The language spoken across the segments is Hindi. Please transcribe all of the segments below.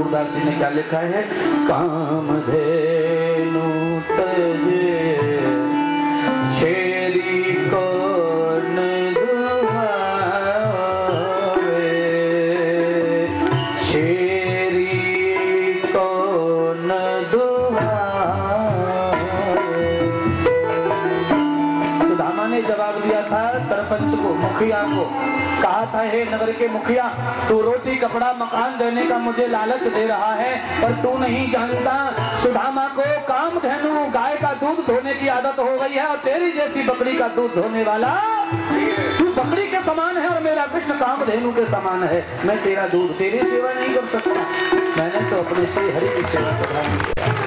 सूरदास जी ने क्या लिखा है? कामधेनु तजे छेरी को न दुहावे, छेरी को न दुहावे। सुदामा ने जवाब दिया था सरपंच को, मुखिया को, कहा था हे नगर के मुखिया, तू रोटी कपड़ा मकान देने का मुझे लालच दे रहा है, पर तू नहीं जानता सुदामा को कामधेनु गाय का दूध धोने की आदत हो गई है और तेरी जैसी बकरी का दूध धोने वाला तू बकरी के समान है और मेरा कृष्ण कामधेनु के समान है। मैं तेरा दूध तेरी सेवा नहीं कर सकता, मैंने तो अपने श्री हरि की सेवा करनी है।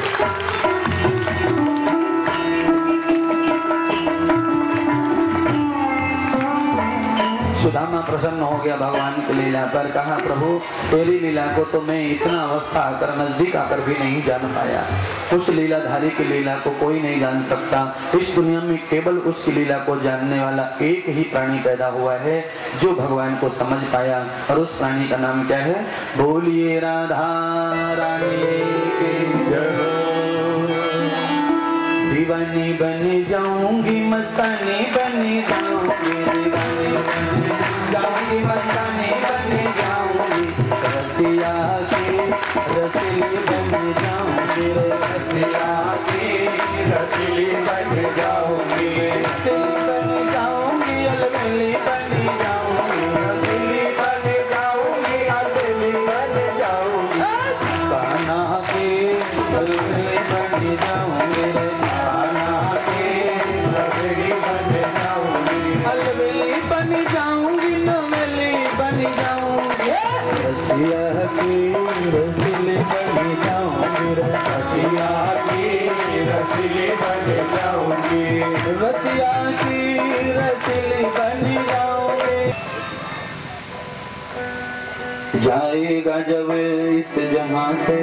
सुदामा प्रसन्न हो गया भगवान की लीला पर, कहा प्रभु तेरी लीला को तो मैं इतना अवस्था आकर नजदीक आकर भी नहीं जान पाया। उस लीलाधारी की लीला को कोई नहीं जान सकता। इस दुनिया में केवल उसकी लीला को जानने वाला एक ही प्राणी पैदा हुआ है जो भगवान को समझ पाया, और उस प्राणी का नाम क्या है? बोलिए राधा रानी की जय। दीवानी बनी जाऊंगी, मस्तानी बनी जाऊंगी, दीवानी बनी जाऊंगी, मस्तानी बनी जाऊंगी, रसिया की रसीली बन जाऊंगी, रसिया की रसीली बन जाऊंगी, रसीली बन जाऊंगी, अलबेली बन जाऊंगी, रसीली बन जाऊंगी, अलबेली बन जाऊंगी, कान्हा की अलबेली बन जाऊंगी, अलबेली बन जाऊंगी, नवेली बन जाऊंगी, रसिया की रसीली बन जाऊंगी, रसिया की रसीली बन जाऊंगी, रसिया की रसीली बन जाऊंगी। जाएगा जब इस जहां से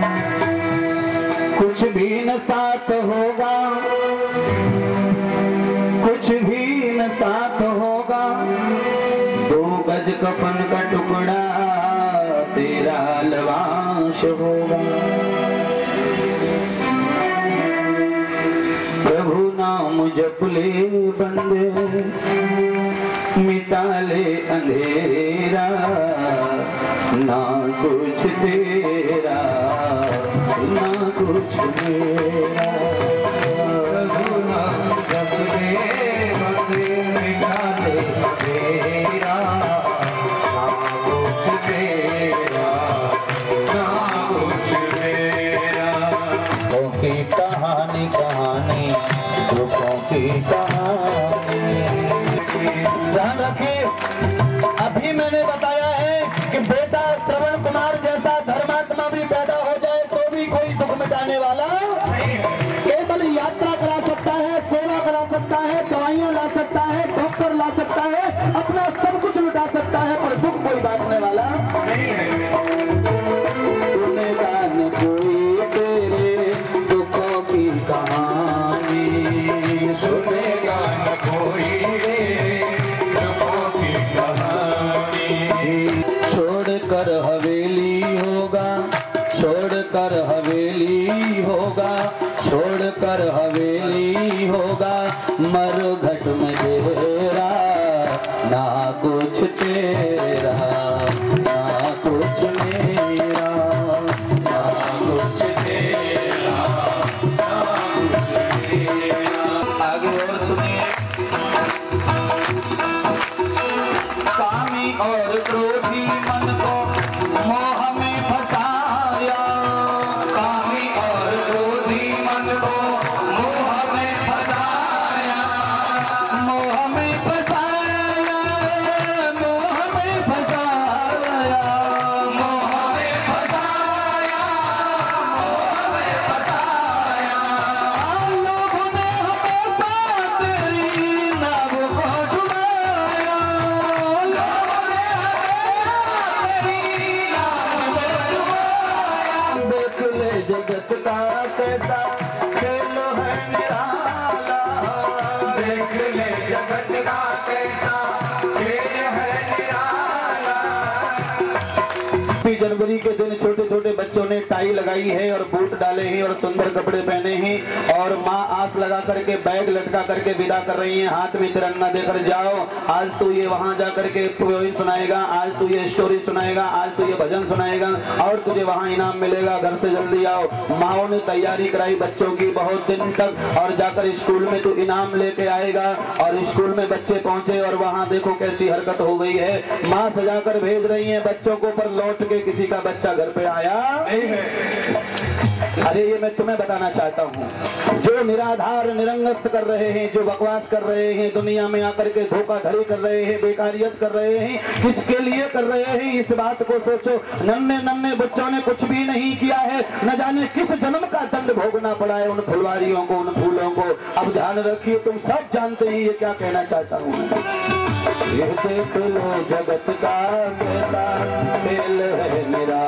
कुछ भी न साथ होगा, कुछ भी न साथ होगा, 2 गज कफन का टुकड़ा तेरा लवाश होगा। प्रभु नाम जप ले बंदे, मिटा ले अंधेरा, ना कुछ तेरा ना कुछ मेरा। प्रभु नाम जप ले बंदे, मिटा ले अंधेरा, ना कुछ तेरा ना कुछ मेरा। दुखों की कहानी कहानी, दुखों की कहानी। ध्यान रखिए, अभी मैंने बताया है कि बेटा श्रवण कुमार जैसा धर्मात्मा भी पैदा हो जाए तो भी कोई दुख मिटाने वाला केवल यात्रा करा सकता है, सेवा करा सकता है, दवाइयां ला सकता है, डॉक्टर ला सकता है, अपना सब कुछ मिटा सकता है, पर दुख कोई बांटने वाला नहीं है। सुनेगा न कोई तेरे दुखों की कहानी, सुनेगा न कोई छोड़कर हवेली होगा, छोड़कर हवेली होगा, छोड़कर हवेली होगा, मरघट में तेरा ना कुछ तेरा ना कुछ मेरा, ना कुछ तेरा ना कुछ मेरा। आगे और सुनिए। कामी और क्रोधी मन को मोह में फसाया, कामी और क्रोधी मन को मोह में फसाया, मोह में फसाया, मोह में फसाया, मोह में फसाया, मोह में फसाया। लोगों ने हमेशा तेरी नाव को डुबाया, जगत का कैसा खेल है निराला, देख ले जगत का कैसा खेल है निराला। जनवरी के दिन छोटे छोटे बच्चों ने टाई लगाई है और बूट डाले हैं और सुंदर कपड़े पहने हैं और माँ आस लगा करके बैग लटका करके विदा कर रही है, हाथ में तिरंगा देकर जाओ, आज तू ये वहां जा करके पोएम सुनाएगा, आज तू ये स्टोरी सुनाएगा, आज तू ये भजन सुनाएगा और तुझे वहां इनाम मिलेगा, घर से जल्दी आओ। माओ ने तैयारी कराई बच्चों की बहुत दिन तक और जाकर स्कूल में तू इनाम लेके आएगा। और स्कूल में बच्चे पहुंचे और वहां देखो कैसी हरकत हो गई है, माँ सजाकर भेज रही है बच्चों को, पर लौट के किसी का बच्चा घर पे आया नहीं है। अरे ये मैं तुम्हें बताना चाहता हूँ, जो निराधार निरंगस्त कर रहे हैं, जो बकवास कर रहे हैं, दुनिया में आकर के धोखाधड़ी कर रहे हैं, बेकारियत कर रहे हैं, किसके लिए कर रहे हैं इस बात को सोचो। नन्हे नन्हे बच्चों ने कुछ भी नहीं किया है, न जाने किस जन्म का दंड भोगना पड़ा है उन फुलवारियों को, उन फूलों को। अब ध्यान रखिए, तुम सब जानते हैं ये क्या कहना चाहता हूँ। ये देख लो जगत का खेल है मेरा